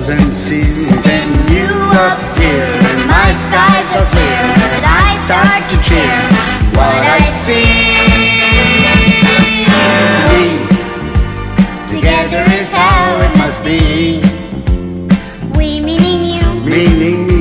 and seas, and you appear, and my skies are clear, and I start to cheer what I see. We, together is how it must be. We meaning you, meaning you.